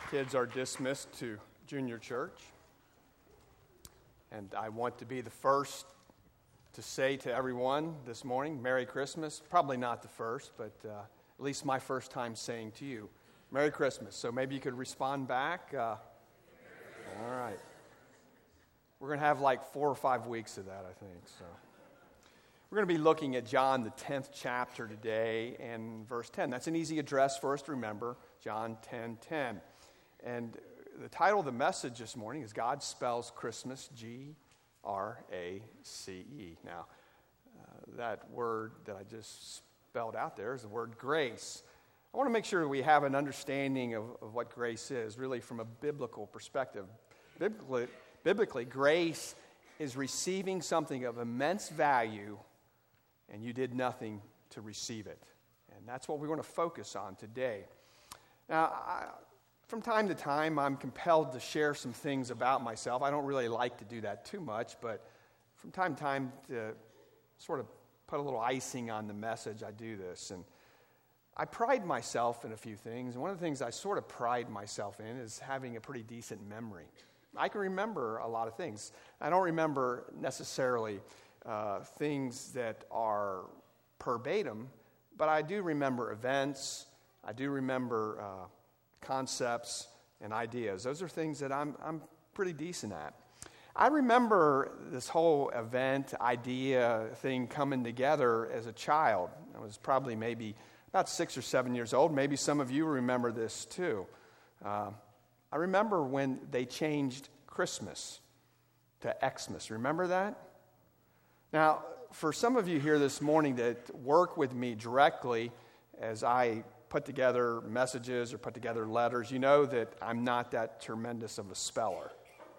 Kids are dismissed to junior church. And I want to be the first to say to everyone this morning, Merry Christmas. Probably not the first, but at least my first time saying to you, Merry Christmas. So maybe you could respond back. All right. We're going to have like 4 or 5 weeks of that, I think. So we're going to be looking at John, the 10th chapter today, and verse 10. That's an easy address for us to remember, John 10:10. And the title of the message this morning is God Spells Christmas, G-R-A-C-E. Now, that word that I just spelled out there is the word grace. I want to make sure we have an understanding of what grace is, really from a biblical perspective. Biblically, grace is receiving something of immense value, and you did nothing to receive it. And that's what we want to focus on today. Now, from time to time, I'm compelled to share some things about myself. I don't really like to do that too much, but from time to time, to sort of put a little icing on the message, I do this. And I pride myself in a few things. And one of the things I sort of pride myself in is having a pretty decent memory. I can remember a lot of things. I don't remember necessarily things that are verbatim, but I do remember events. I do remember concepts and ideas. Those are things that I'm pretty decent at. I remember this whole event, idea thing coming together as a child. I was probably maybe about 6 or 7 years old. Maybe some of you remember this too. I remember when they changed Christmas to Xmas. Remember that? Now, for some of you here this morning that work with me directly as I put together messages or put together letters, you know that I'm not that tremendous of a speller.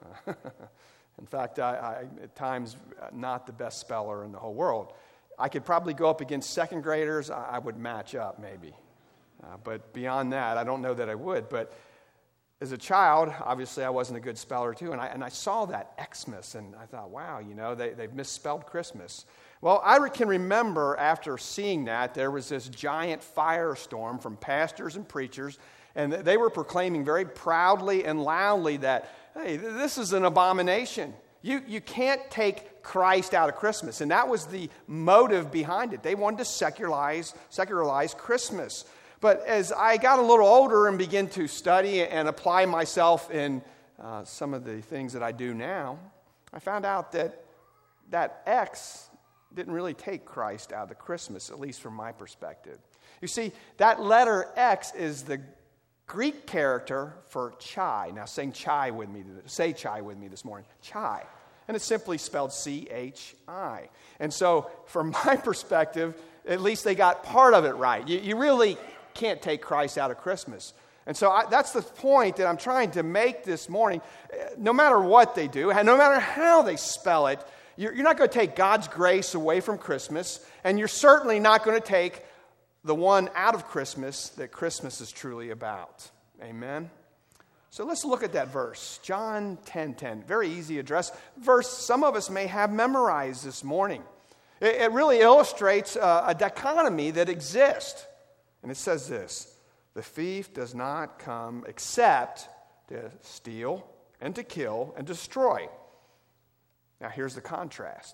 In fact, I at times not the best speller in the whole world. I could probably go up against second graders. I would match up maybe. But beyond that, I don't know that I would. But as a child, obviously I wasn't a good speller too. And I saw that Xmas and I thought, wow, you know, they've misspelled Christmas. Well, I can remember after seeing that, there was this giant firestorm from pastors and preachers, and they were proclaiming very proudly and loudly that, hey, this is an abomination. You can't take Christ out of Christmas. And that was the motive behind it. They wanted to secularize Christmas. But as I got a little older and began to study and apply myself in some of the things that I do now, I found out that X didn't really take Christ out of the Christmas, at least from my perspective. You see, that letter X is the Greek character for chai. Now, say chai with me this morning. Chai. And it's simply spelled C-H-I. And so, from my perspective, at least they got part of it right. You really can't take Christ out of Christmas. And so that's the point that I'm trying to make this morning. No matter what they do, no matter how they spell it, you're not going to take God's grace away from Christmas, and you're certainly not going to take the one out of Christmas that Christmas is truly about. Amen? So let's look at that verse, John 10:10. Very easy address. Verse some of us may have memorized this morning. It really illustrates a dichotomy that exists. And it says this: the thief does not come except to steal and to kill and destroy. Now, here's the contrast.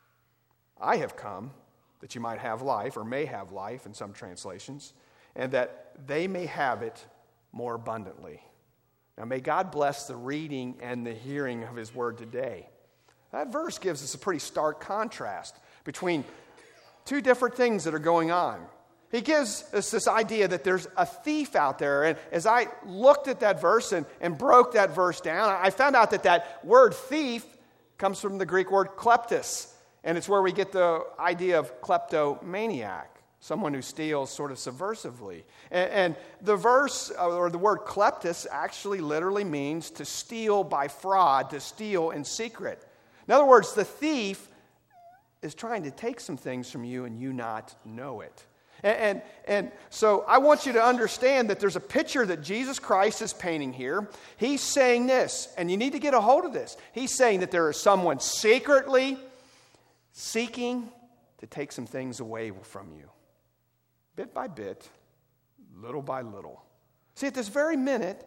I have come that you might have life, or may have life in some translations, and that they may have it more abundantly. Now, may God bless the reading and the hearing of His Word today. That verse gives us a pretty stark contrast between two different things that are going on. He gives us this idea that there's a thief out there. And as I looked at that verse and broke that verse down, I found out that word thief comes from the Greek word kleptos, and it's where we get the idea of kleptomaniac, someone who steals sort of subversively. And the verse, or the word kleptos, actually literally means to steal by fraud, to steal in secret. In other words, the thief is trying to take some things from you and you not know it. And so I want you to understand that there's a picture that Jesus Christ is painting here. He's saying this, and you need to get a hold of this. He's saying that there is someone secretly seeking to take some things away from you. Bit by bit, little by little. See, at this very minute,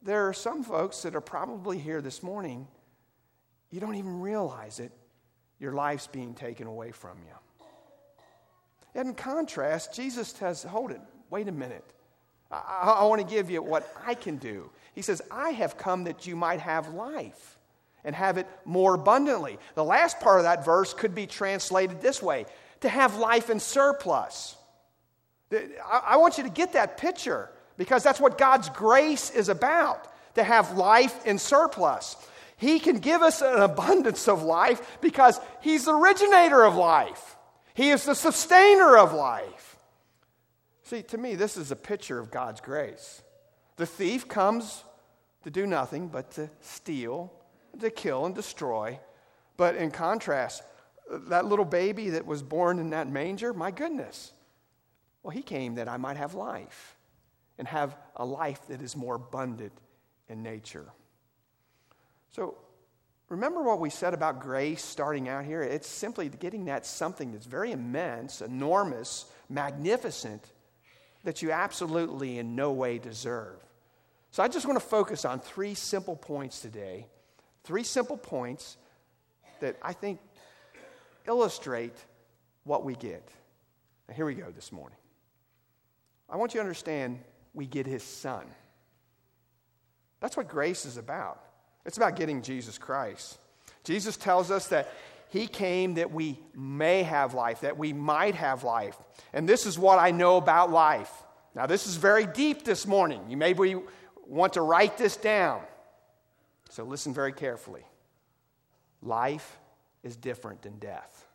there are some folks that are probably here this morning, you don't even realize it, your life's being taken away from you. And in contrast, Jesus says, hold it, wait a minute. I want to give you what I can do. He says, I have come that you might have life and have it more abundantly. The last part of that verse could be translated this way, to have life in surplus. I want you to get that picture because that's what God's grace is about, to have life in surplus. He can give us an abundance of life because He's the originator of life. He is the sustainer of life. See, to me, this is a picture of God's grace. The thief comes to do nothing but to steal, to kill, and destroy. But in contrast, that little baby that was born in that manger, my goodness, well, He came that I might have life and have a life that is more abundant in nature. So remember what we said about grace starting out here? It's simply getting that something that's very immense, enormous, magnificent, that you absolutely in no way deserve. So I just want to focus on 3 simple points today. 3 simple points that I think illustrate what we get. Now here we go this morning. I want you to understand we get His Son. That's what grace is about. It's about getting Jesus Christ. Jesus tells us that He came that we may have life, that we might have life. And this is what I know about life. Now, this is very deep this morning. You maybe want to write this down. So listen very carefully. Life is different than death.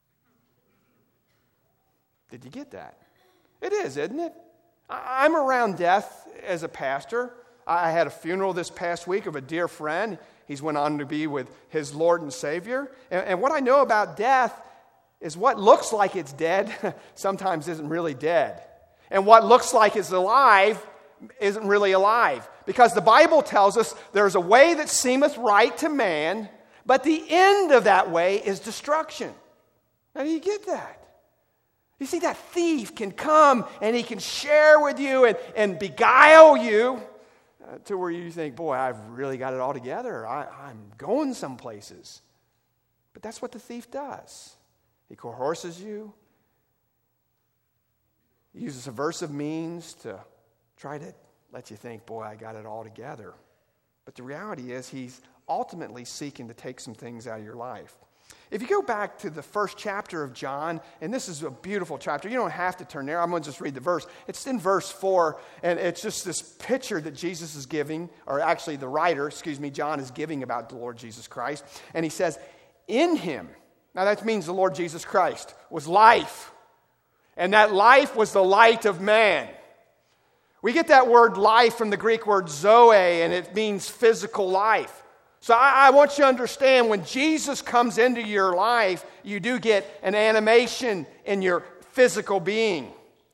Did you get that? It is, isn't it? I'm around death as a pastor. I had a funeral this past week of a dear friend. He's went on to be with his Lord and Savior. And what I know about death is what looks like it's dead sometimes isn't really dead. And what looks like it's alive isn't really alive. Because the Bible tells us there's a way that seemeth right to man, but the end of that way is destruction. Now, do you get that? You see, that thief can come and he can share with you and beguile you to where you think, boy, I've really got it all together. I'm going some places. But that's what the thief does. He coerces you. He uses subversive means to try to let you think, boy, I got it all together. But the reality is he's ultimately seeking to take some things out of your life. If you go back to the first chapter of John, and this is a beautiful chapter. You don't have to turn there. I'm going to just read the verse. It's in verse 4, and it's just this picture that Jesus is giving, or actually the writer, John is giving about the Lord Jesus Christ. And he says, in Him, now that means the Lord Jesus Christ, was life. And that life was the light of man. We get that word life from the Greek word zoe, and it means physical life. So I want you to understand when Jesus comes into your life, you do get an animation in your physical being.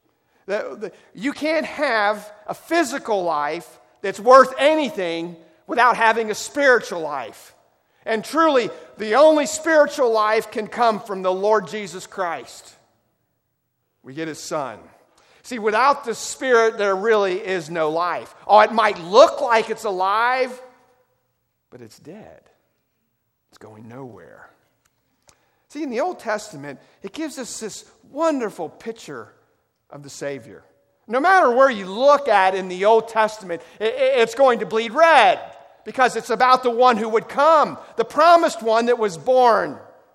You can't have a physical life that's worth anything without having a spiritual life. And truly, the only spiritual life can come from the Lord Jesus Christ. We get His Son. See, without the Spirit, there really is no life. Oh, it might look like it's alive, but it's dead. It's going nowhere. See, in the Old Testament, it gives us this wonderful picture of the Savior. No matter where you look at in the Old Testament, it's going to bleed red because it's about the one who would come, the promised one that was born,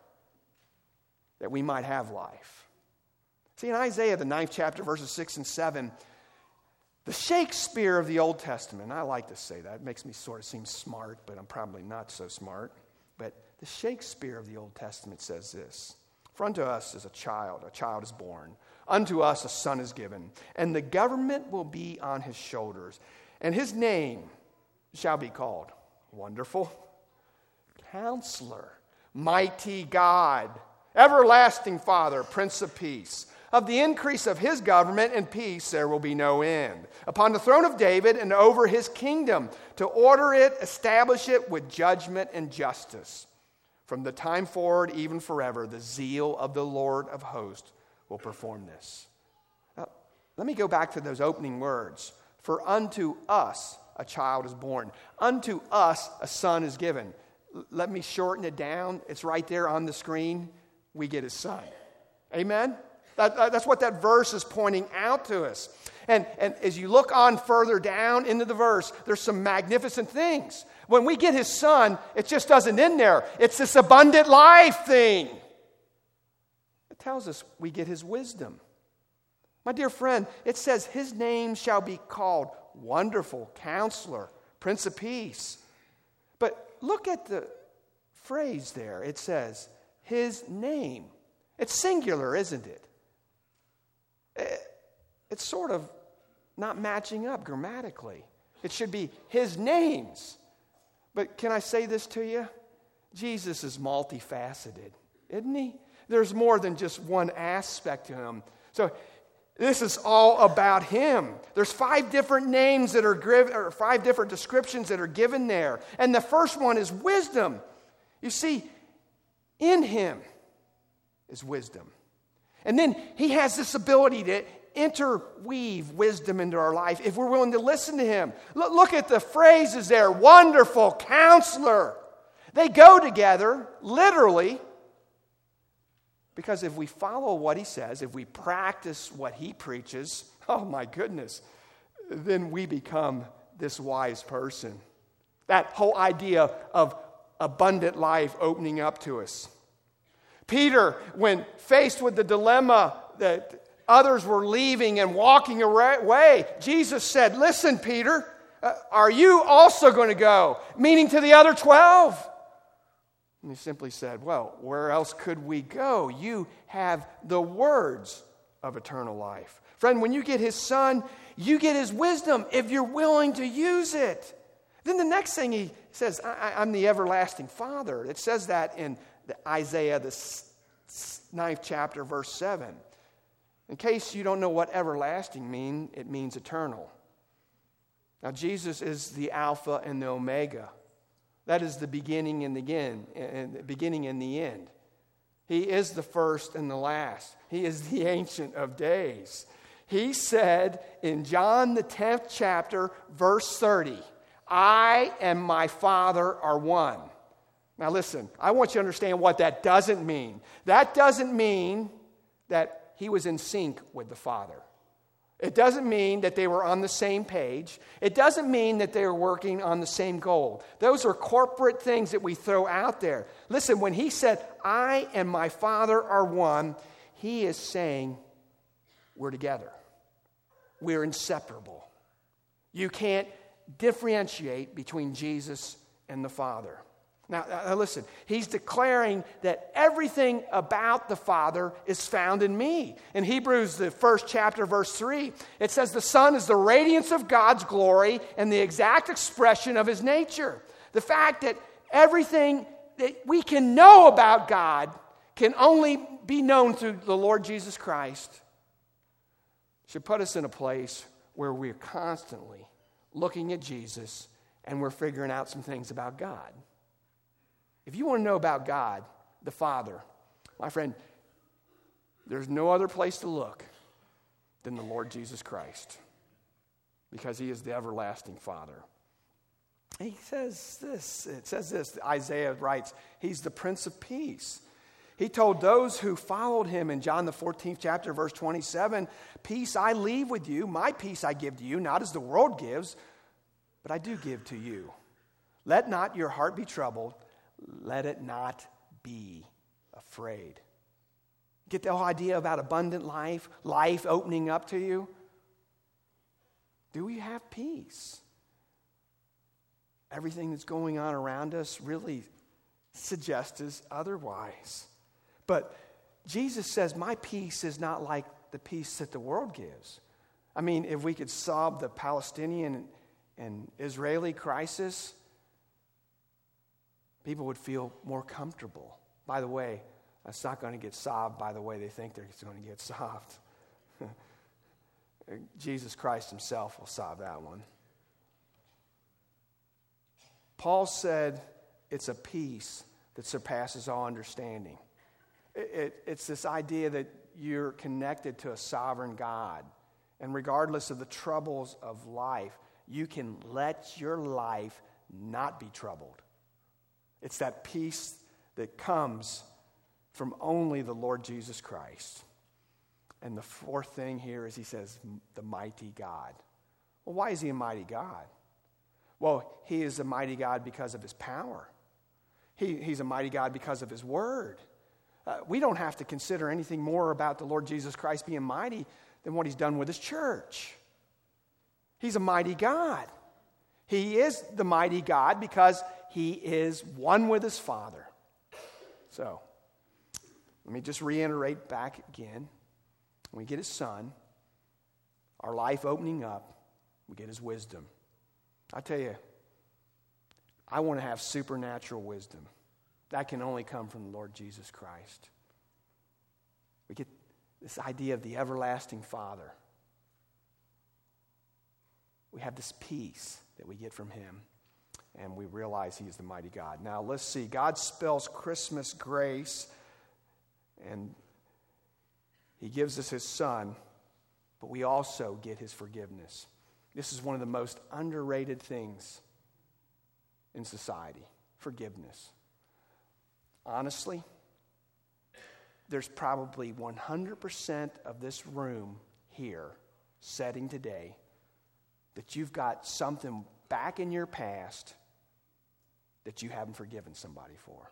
that we might have life. See, in Isaiah, the 9th chapter, verses 6 and 7, the Shakespeare of the Old Testament, I like to say that. It makes me sort of seem smart, but I'm probably not so smart. But the Shakespeare of the Old Testament says this: For unto us is a child is born. Unto us a son is given, and the government will be on his shoulders. And his name shall be called Wonderful, Counselor, Mighty God, Everlasting Father, Prince of Peace. Of the increase of his government and peace there will be no end. Upon the throne of David and over his kingdom, to order it, establish it with judgment and justice. From the time forward, even forever, the zeal of the Lord of hosts will perform this. Now, let me go back to those opening words. For unto us a child is born. Unto us a son is given. Let me shorten it down. It's right there on the screen. We get his son. Amen? That's what that verse is pointing out to us. And as you look on further down into the verse, there's some magnificent things. When we get his son, it just doesn't end there. It's this abundant life thing. It tells us we get his wisdom. My dear friend, it says his name shall be called Wonderful Counselor, Prince of Peace. But look at the phrase there. It says his name. It's singular, isn't it? It's sort of not matching up grammatically. It should be his names. But can I say this to you? Jesus is multifaceted, isn't he? There's more than just one aspect to him. So this is all about him. There's 5 different names that are given, or 5 different descriptions that are given there. And the first one is wisdom. You see, in him is wisdom. And then he has this ability to interweave wisdom into our life if we're willing to listen to him. Look at the phrases there. Wonderful Counselor. They go together, literally, because if we follow what he says, if we practice what he preaches, oh my goodness, then we become this wise person. That whole idea of abundant life opening up to us. Peter, when faced with the dilemma that others were leaving and walking away, Jesus said, listen, Peter, are you also going to go? Meaning to the other 12. And he simply said, well, where else could we go? You have the words of eternal life. Friend, when you get his son, you get his wisdom if you're willing to use it. Then the next thing he says, I'm the everlasting Father. It says that in Isaiah, the 9th chapter, verse 7. In case you don't know what everlasting means, it means eternal. Now, Jesus is the Alpha and the Omega. That is the beginning and the beginning and the end. He is the first and the last. He is the Ancient of Days. He said in John the 10th chapter, verse 30, I and my Father are one. Now listen, I want you to understand what that doesn't mean. That doesn't mean that he was in sync with the Father. It doesn't mean that they were on the same page. It doesn't mean that they were working on the same goal. Those are corporate things that we throw out there. Listen, when he said, I and my Father are one, he is saying we're together. We're inseparable. You can't differentiate between Jesus and the Father. Now, listen, he's declaring that everything about the Father is found in me. In Hebrews, the 1st chapter, verse 3, it says the Son is the radiance of God's glory and the exact expression of his nature. The fact that everything that we can know about God can only be known through the Lord Jesus Christ should put us in a place where we're constantly looking at Jesus and we're figuring out some things about God. If you want to know about God, the Father, my friend, there's no other place to look than the Lord Jesus Christ, because he is the everlasting Father. He says this, Isaiah writes, he's the Prince of Peace. He told those who followed him in John the 14th chapter, verse 27, peace I leave with you, my peace I give to you, not as the world gives, but I do give to you. Let not your heart be troubled. Let it not be afraid. Get the whole idea about abundant life, life opening up to you? Do we have peace? Everything that's going on around us really suggests otherwise. But Jesus says, my peace is not like the peace that the world gives. I mean, if we could solve the Palestinian and Israeli crisis, people would feel more comfortable. By the way, it's not going to get solved by the way they think it's going to get solved. Jesus Christ himself will solve that one. Paul said it's a peace that surpasses all understanding. It's this idea that you're connected to a sovereign God. And regardless of the troubles of life, you can let your life not be troubled. It's that peace that comes from only the Lord Jesus Christ. And the fourth thing here is he says, the mighty God. Well, why is he a mighty God? Well, he is a mighty God because of his power. He's a mighty God because of his word. We don't have to consider anything more about the Lord Jesus Christ being mighty than what he's done with his church. He's a mighty God. He is the mighty God because he is one with his Father. So, let me just reiterate back again. We get his Son, our life opening up, we get his wisdom. I tell you, I want to have supernatural wisdom. That can only come from the Lord Jesus Christ. We get this idea of the everlasting Father. We have this peace that we get from him, and we realize he is the mighty God. Now, let's see. God spells Christmas grace, and he gives us his Son, but we also get his forgiveness. This is one of the most underrated things in society, forgiveness. Honestly, there's probably 100% of this room here, sitting today, that you've got something back in your past that you haven't forgiven somebody for.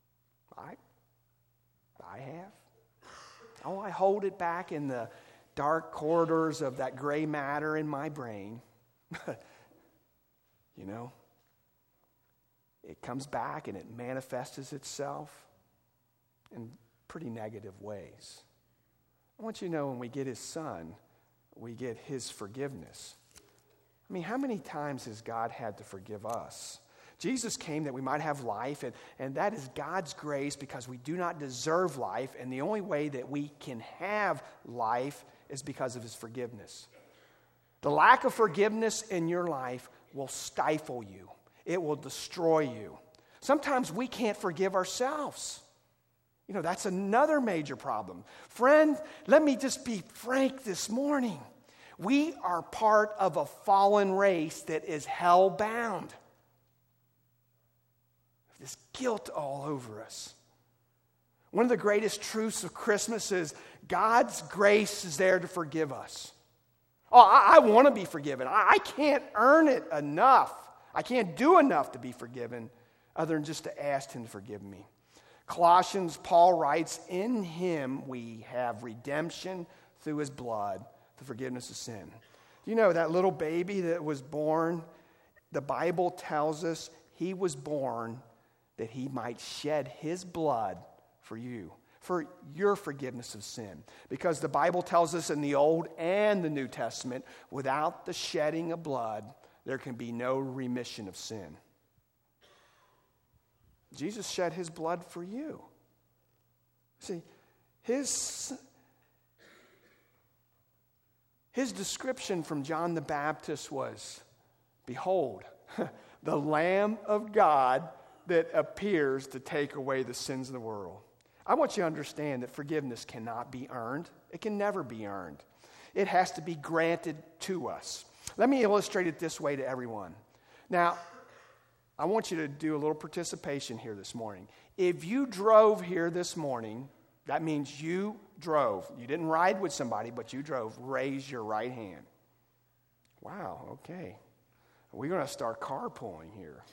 I have. Oh, I hold it back in the dark corridors of that gray matter in my brain. You know, it comes back and it manifests itself in pretty negative ways. I want you to know when we get his Son, we get his forgiveness. I mean, how many times has God had to forgive us? Jesus came that we might have life, and that is God's grace because we do not deserve life, and the only way that we can have life is because of his forgiveness. The lack of forgiveness in your life will stifle you. It will destroy you. Sometimes we can't forgive ourselves. You know, that's another major problem. Friend, let me just be frank this morning. We are part of a fallen race that is hell-bound. This guilt all over us. One of the greatest truths of Christmas is God's grace is there to forgive us. Oh, I want to be forgiven. I can't earn it enough. I can't do enough to be forgiven other than just to ask him to forgive me. Colossians, Paul writes, in him we have redemption through his blood, the forgiveness of sin. You know that little baby that was born, the Bible tells us he was born that he might shed his blood for you, for your forgiveness of sin. Because the Bible tells us in the Old and the New Testament, without the shedding of blood, there can be no remission of sin. Jesus shed his blood for you. See, his description from John the Baptist was, behold, the Lamb of God that appears to take away the sins of the world. I want you to understand that forgiveness cannot be earned. It can never be earned. It has to be granted to us. Let me illustrate it this way to everyone. Now, I want you to do a little participation here this morning. If you drove here this morning, that means you drove. You didn't ride with somebody, but you drove. Raise your right hand. Wow, okay. We're going to start carpooling here.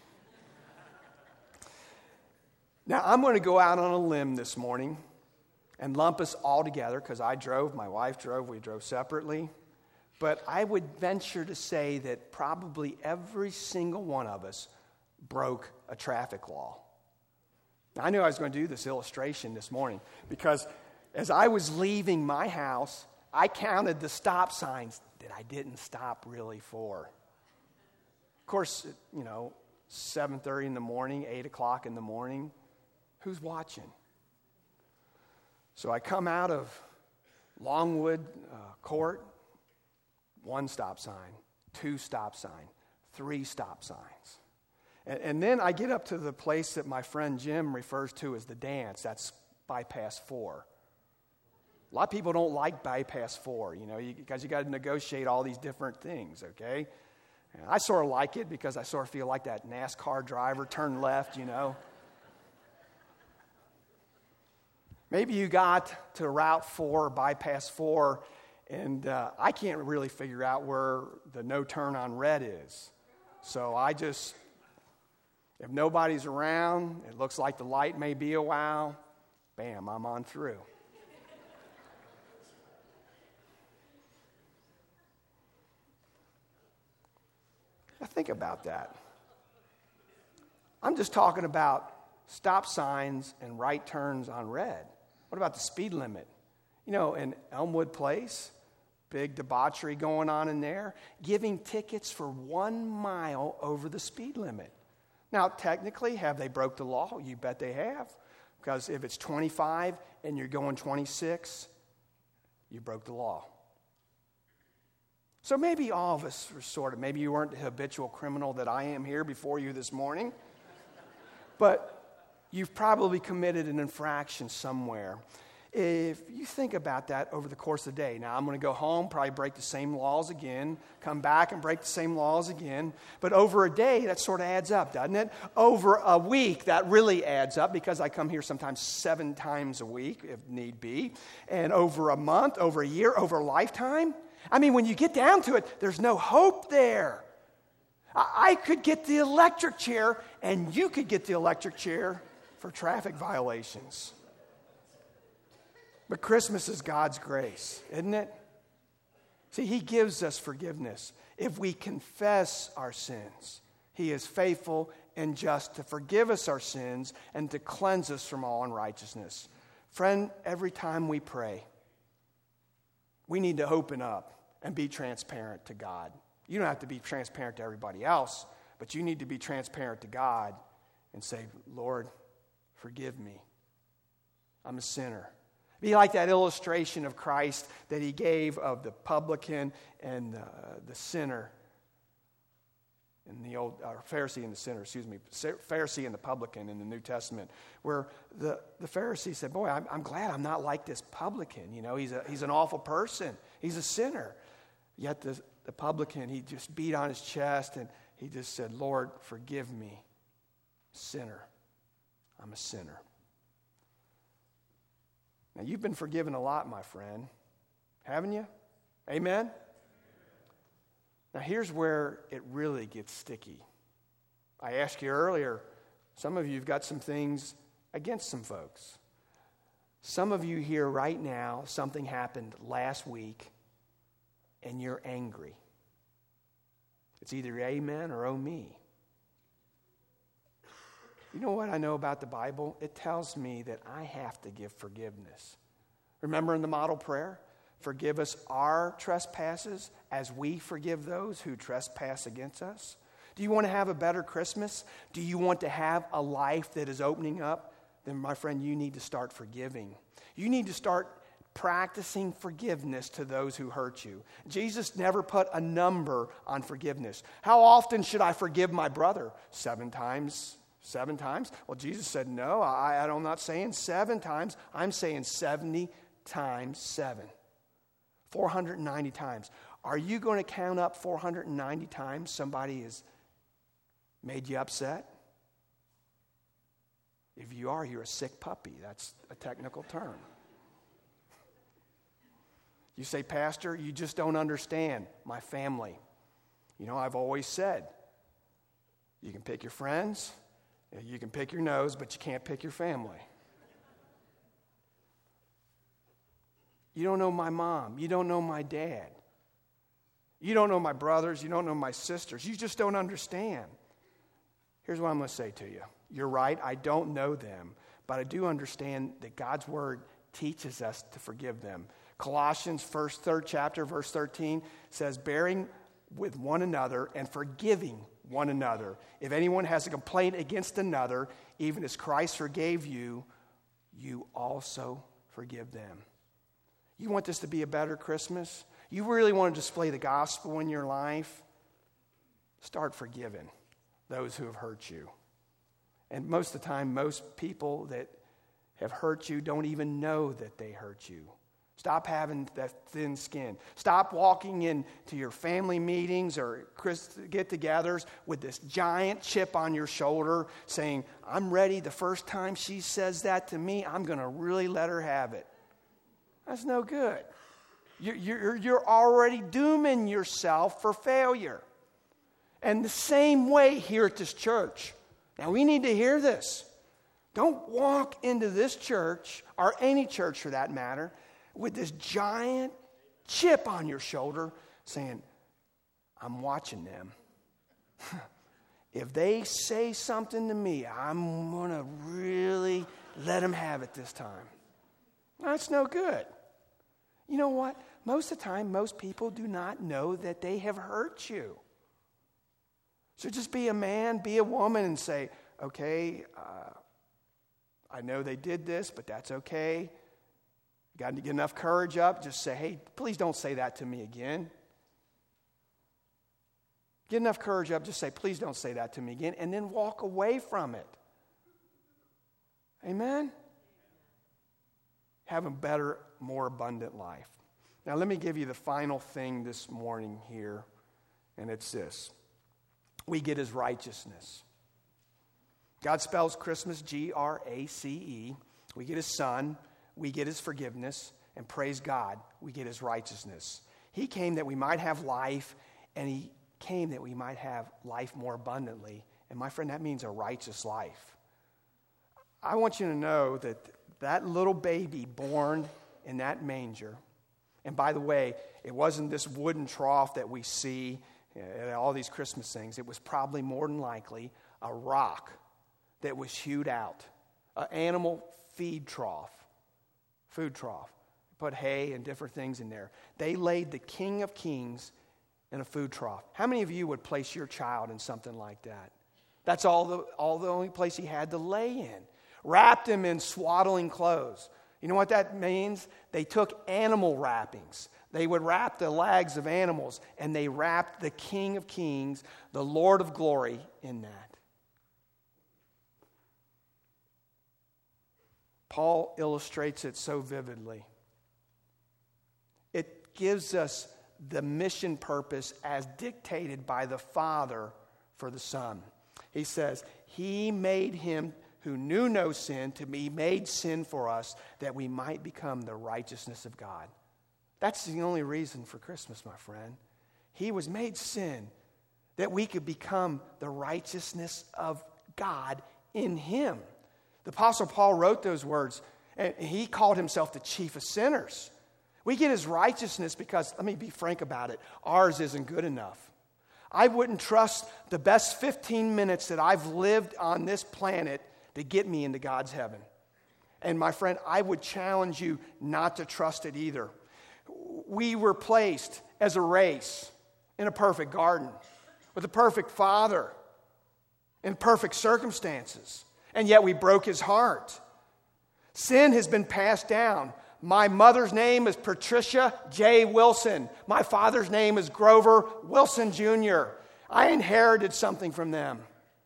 Now, I'm going to go out on a limb this morning and lump us all together because I drove, my wife drove, we drove separately. But I would venture to say that probably every single one of us broke a traffic law. Now, I knew I was going to do this illustration this morning because as I was leaving my house, I counted the stop signs that I didn't stop really for. Of course, 7:30 in the morning, 8 o'clock in the morning, who's watching? So I come out of Longwood Court, 1 stop sign, 2 stop sign, 3 stop signs. And then I get up to the place that my friend Jim refers to as the dance. That's bypass 4. A lot of people don't like bypass 4, because you got to negotiate all these different things, okay? And I sort of like it because I sort of feel like that NASCAR driver, turn left, you know. Maybe you got to Route 4, Bypass 4, and I can't really figure out where the no turn on red is. So if nobody's around, it looks like the light may be a while, bam, I'm on through. Now think about that. I'm just talking about stop signs and right turns on red. What about the speed limit? You know, in Elmwood Place, big debauchery going on in there, giving tickets for 1 mile over the speed limit. Now, technically, have they broke the law? You bet they have. Because if it's 25 and you're going 26, you broke the law. So maybe all of us were maybe you weren't the habitual criminal that I am here before you this morning, but you've probably committed an infraction somewhere. If you think about that over the course of the day, now I'm going to go home, probably break the same laws again, come back and break the same laws again. But over a day, that sort of adds up, doesn't it? Over a week, that really adds up because I come here sometimes 7 times a week, if need be. And over a month, over a year, over a lifetime. I mean, when you get down to it, there's no hope there. I could get the electric chair, and you could get the electric chair for traffic violations. But Christmas is God's grace, isn't it? See, He gives us forgiveness. If we confess our sins, He is faithful and just to forgive us our sins and to cleanse us from all unrighteousness. Friend, every time we pray, we need to open up and be transparent to God. You don't have to be transparent to everybody else, but you need to be transparent to God and say, Lord, forgive me. I'm a sinner. Be like that illustration of Christ that He gave of the publican and the sinner. In the old Pharisee and the sinner, Pharisee and the publican in the New Testament, where the Pharisee said, boy, I'm glad I'm not like this publican. You know, he's an awful person. He's a sinner. Yet the publican, he just beat on his chest and he just said, Lord, forgive me, sinner. I'm a sinner. Now, you've been forgiven a lot, my friend, haven't you? Amen? Now, here's where it really gets sticky. I asked you earlier, some of you have got some things against some folks. Some of you here right now, something happened last week, and you're angry. It's either amen or oh me. You know what I know about the Bible? It tells me that I have to give forgiveness. Remember in the model prayer? Forgive us our trespasses as we forgive those who trespass against us. Do you want to have a better Christmas? Do you want to have a life that is opening up? Then, my friend, you need to start forgiving. You need to start practicing forgiveness to those who hurt you. Jesus never put a number on forgiveness. How often should I forgive my brother? 7 times? 7 times? Well, Jesus said, no, I'm not saying 7 times. I'm saying 70 times 7. 490 times. Are you going to count up 490 times somebody has made you upset? If you are, you're a sick puppy. That's a technical term. You say, Pastor, you just don't understand my family. You know, I've always said, you can pick your friends, you can pick your nose, but you can't pick your family. You don't know my mom. You don't know my dad. You don't know my brothers. You don't know my sisters. You just don't understand. Here's what I'm going to say to you. You're right. I don't know them, but I do understand that God's word teaches us to forgive them. Colossians 3rd chapter, verse 13 says, bearing with one another and forgiving one another. If anyone has a complaint against another, even as Christ forgave you, you also forgive them. You want this to be a better Christmas? You really want to display the gospel in your life? Start forgiving those who have hurt you. And most of the time, most people that have hurt you don't even know that they hurt you. Stop having that thin skin. Stop walking into your family meetings or get-togethers with this giant chip on your shoulder saying, I'm ready. The first time she says that to me, I'm going to really let her have it. That's no good. You're already dooming yourself for failure. And the same way here at this church. Now, we need to hear this. Don't walk into this church, or any church for that matter, with this giant chip on your shoulder saying, I'm watching them. If they say something to me, I'm going to really let them have it this time. That's no good. You know what? Most of the time, most people do not know that they have hurt you. So just be a man, be a woman, and say, okay, I know they did this, but that's okay. Got to get enough courage up. Just say, hey, please don't say that to me again. Get enough courage up. Just say, please don't say that to me again. And then walk away from it. Amen? Have a better, more abundant life. Now, let me give you the final thing this morning here. And it's this. We get his righteousness. God spells Christmas Grace. We get his son. We get his forgiveness, and praise God, we get his righteousness. He came that we might have life, and he came that we might have life more abundantly. And my friend, that means a righteous life. I want you to know that that little baby born in that manger, and by the way, it wasn't this wooden trough that we see at all these Christmas things. It was probably more than likely a rock that was hewed out, an animal feed trough. Food trough. Put hay and different things in there. They laid the King of Kings in a food trough. How many of you would place your child in something like that? That's all the only place he had to lay in. Wrapped him in swaddling clothes. You know what that means? They took animal wrappings. They would wrap the legs of animals, and they wrapped the King of Kings, the Lord of glory, in that. Paul illustrates it so vividly. It gives us the mission purpose as dictated by the Father for the Son. He says, He made him who knew no sin to be made sin for us, that we might become the righteousness of God. That's the only reason for Christmas, my friend. He was made sin that we could become the righteousness of God in him. The Apostle Paul wrote those words, and he called himself the chief of sinners. We get his righteousness because, let me be frank about it, ours isn't good enough. I wouldn't trust the best 15 minutes that I've lived on this planet to get me into God's heaven. And my friend, I would challenge you not to trust it either. We were placed as a race in a perfect garden with a perfect father in perfect circumstances. And yet we broke his heart. Sin has been passed down. My mother's name is Patricia J. Wilson. My father's name is Grover Wilson Jr. I inherited something from them.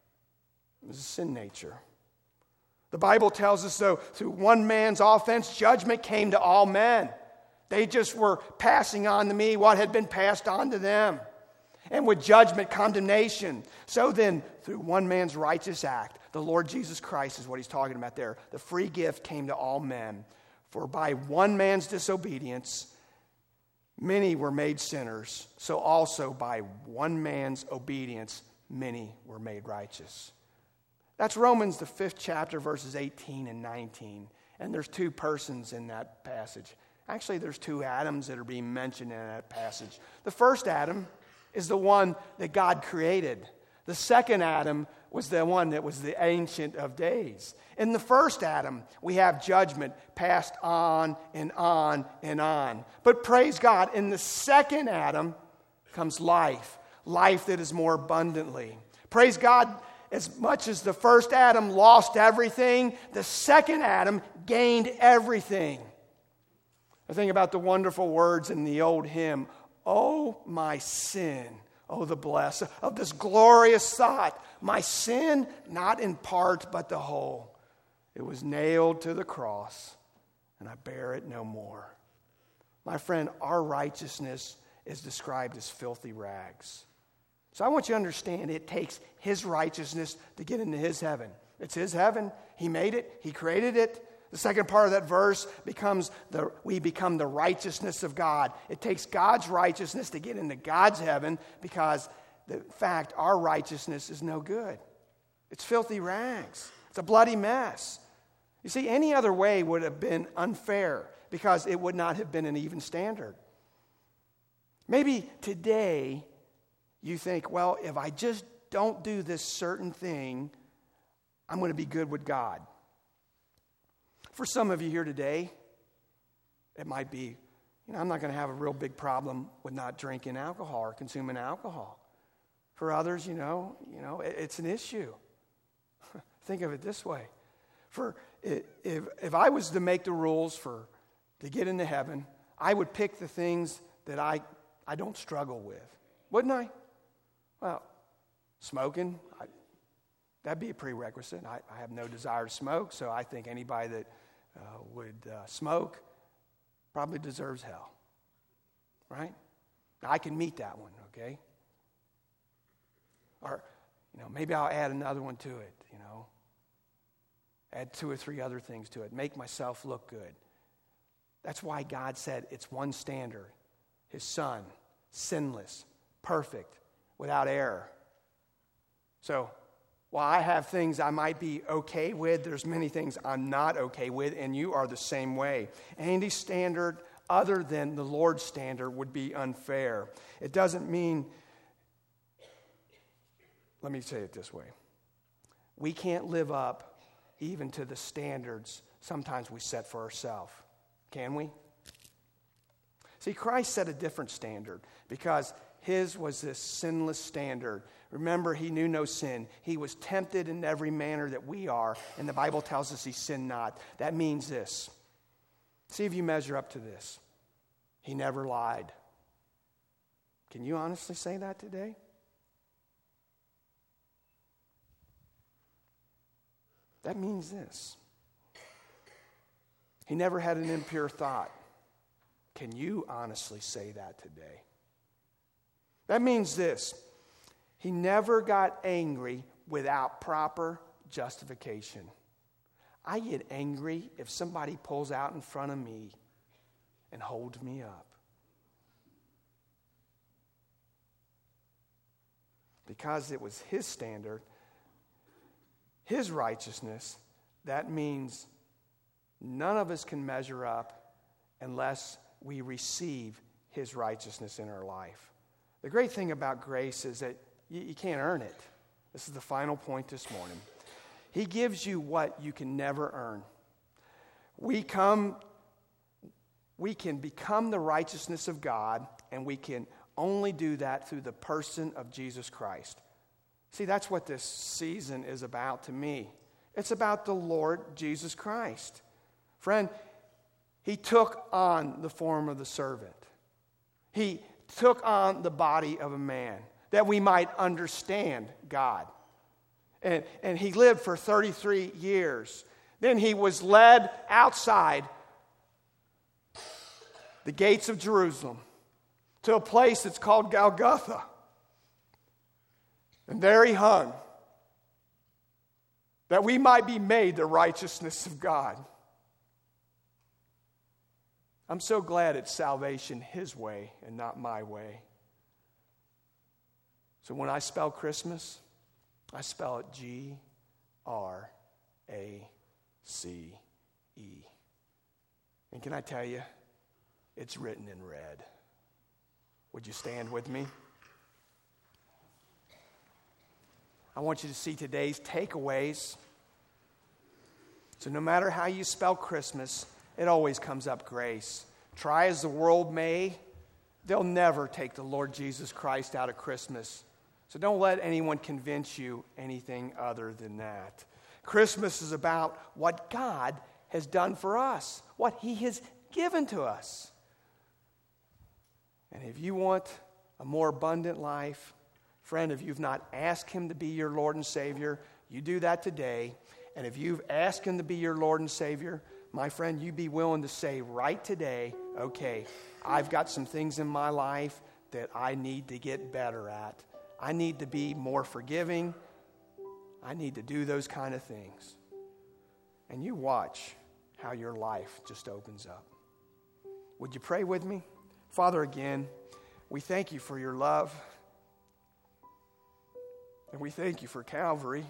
It was a sin nature. The Bible tells us, though, through one man's offense, judgment came to all men. They just were passing on to me what had been passed on to them. And with judgment, condemnation. So then, through one man's righteous act, the Lord Jesus Christ is what he's talking about there. The free gift came to all men. For by one man's disobedience, many were made sinners. So also by one man's obedience, many were made righteous. That's Romans, the 5th chapter, verses 18 and 19. And there's two persons in that passage. Actually, there's two Adams that are being mentioned in that passage. The first Adam is the one that God created. The second Adam was the one that was the Ancient of Days. In the first Adam, we have judgment passed on and on and on. But praise God, in the second Adam comes life, life that is more abundantly. Praise God, as much as the first Adam lost everything, the second Adam gained everything. I think about the wonderful words in the old hymn, "Oh, my sin, oh, the bless," of this glorious thought. My sin, not in part, but the whole. It was nailed to the cross, and I bear it no more. My friend, our righteousness is described as filthy rags. So I want you to understand it takes His righteousness to get into His heaven. It's His heaven. He made it. He created it. The second part of that verse becomes we become the righteousness of God. It takes God's righteousness to get into God's heaven because, in fact, our righteousness is no good. It's filthy rags. It's a bloody mess. You see, any other way would have been unfair because it would not have been an even standard. Maybe today you think, well, if I just don't do this certain thing, I'm going to be good with God. For some of you here today, it might be, I'm not going to have a real big problem with not drinking alcohol or consuming alcohol. For others, it's an issue. Think of it this way. If I was to make the rules to get into heaven, I would pick the things that I don't struggle with. Wouldn't I? Well, smoking, that'd be a prerequisite. I have no desire to smoke, so I think anybody that would smoke probably deserves hell. Right? Now, I can meet that one, okay? Or, maybe I'll add another one to it, Add 2 or 3 other things to it. Make myself look good. That's why God said it's one standard. His Son, sinless, perfect, without error. So, while I have things I might be okay with, there's many things I'm not okay with, and you are the same way. Any standard other than the Lord's standard would be unfair. It doesn't mean, let me say it this way. We can't live up even to the standards sometimes we set for ourselves. Can we? See, Christ set a different standard because His was this sinless standard. Remember, He knew no sin. He was tempted in every manner that we are, and the Bible tells us He sinned not. That means this. See if you measure up to this. He never lied. Can you honestly say that today? That means this. He never had an impure thought. Can you honestly say that today? That means this. He never got angry without proper justification. I get angry if somebody pulls out in front of me and holds me up. Because it was His standard, His righteousness, that means none of us can measure up unless we receive His righteousness in our life. The great thing about grace is that you can't earn it. This is the final point this morning. He gives you what you can never earn. We can become the righteousness of God, and we can only do that through the person of Jesus Christ. See, that's what this season is about to me. It's about the Lord Jesus Christ. Friend, He took on the form of the servant. He took on the body of a man that we might understand God. And He lived for 33 years. Then He was led outside the gates of Jerusalem to a place that's called Golgotha. And there He hung, that we might be made the righteousness of God. I'm so glad it's salvation His way and not my way. So when I spell Christmas, I spell it G-R-A-C-E. And can I tell you, it's written in red. Would you stand with me? I want you to see today's takeaways. So no matter how you spell Christmas, it always comes up grace. Try as the world may, they'll never take the Lord Jesus Christ out of Christmas. So don't let anyone convince you anything other than that. Christmas is about what God has done for us, what He has given to us. And if you want a more abundant life, friend, if you've not asked Him to be your Lord and Savior, you do that today. And if you've asked Him to be your Lord and Savior, my friend, you be willing to say right today, okay, I've got some things in my life that I need to get better at. I need to be more forgiving. I need to do those kind of things. And you watch how your life just opens up. Would you pray with me? Father, again, we thank you for your love. And we thank you for Calvary.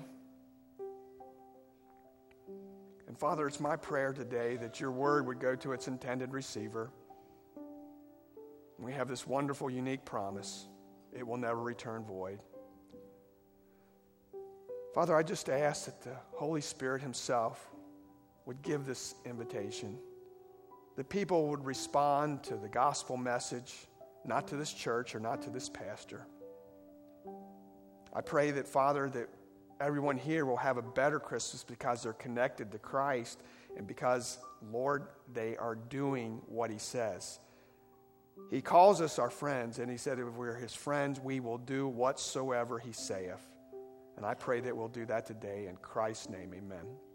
And Father, it's my prayer today that your word would go to its intended receiver. We have this wonderful, unique promise. It will never return void. Father, I just ask that the Holy Spirit himself would give this invitation. That people would respond to the gospel message, not to this church or not to this pastor. I pray that, Father, that everyone here will have a better Christmas because they're connected to Christ and because, Lord, they are doing what he says. He calls us our friends, and he said if we're his friends, we will do whatsoever he saith. And I pray that we'll do that today. In Christ's name, amen.